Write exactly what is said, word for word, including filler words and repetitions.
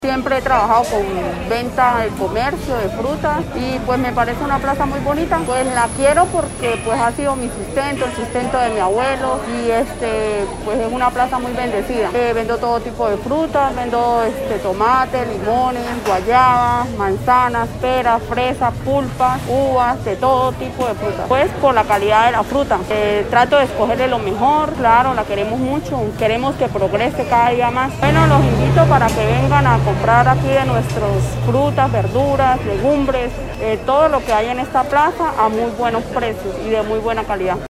Siempre he trabajado con venta de comercio, de frutas y pues me parece una plaza muy bonita. Pues la quiero porque pues ha sido mi sustento, el sustento de mi abuelo y este pues es una plaza muy bendecida. Eh, vendo todo tipo de frutas, vendo este, tomates, limones, guayabas, manzanas, peras, fresas, pulpas, uvas, de todo tipo de frutas. Pues por la calidad de la fruta. Eh, trato de escogerle lo mejor, claro, la queremos mucho, queremos que progrese cada día más. Bueno, los invito para que vengan a comprar aquí de nuestras frutas, verduras, legumbres, eh, todo lo que hay en esta plaza a muy buenos precios y de muy buena calidad.